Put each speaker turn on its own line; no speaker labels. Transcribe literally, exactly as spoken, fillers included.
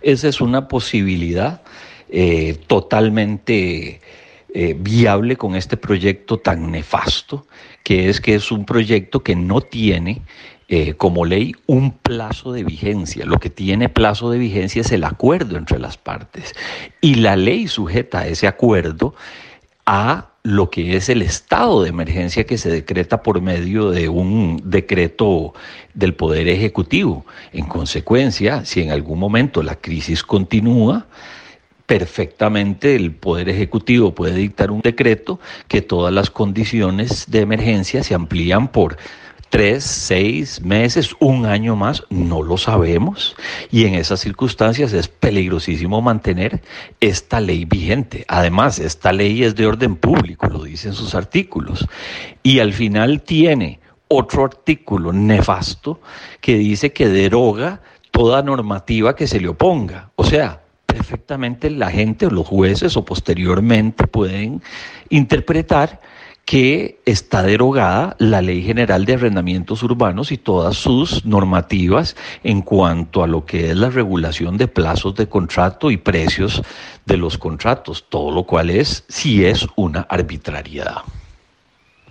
esa es una posibilidad eh, totalmente eh, viable con este proyecto tan nefasto, que es que es un proyecto que no tiene eh, como ley un plazo de vigencia. Lo que tiene plazo de vigencia es el acuerdo entre las partes. Y la ley sujeta a ese acuerdo a lo que es el estado de emergencia que se decreta por medio de un decreto del Poder Ejecutivo. En consecuencia, si en algún momento la crisis continúa, perfectamente el Poder Ejecutivo puede dictar un decreto que todas las condiciones de emergencia se amplían por tres, seis meses, un año más, no lo sabemos. Y en esas circunstancias es peligrosísimo mantener esta ley vigente. Además, esta ley es de orden público, lo dicen sus artículos. Y al final tiene otro artículo nefasto que dice que deroga toda normativa que se le oponga. O sea, perfectamente la gente o los jueces o posteriormente pueden interpretar que está derogada la Ley General de Arrendamientos Urbanos y todas sus normativas en cuanto a lo que es la regulación de plazos de contrato y precios de los contratos, todo lo cual es, sí es una arbitrariedad.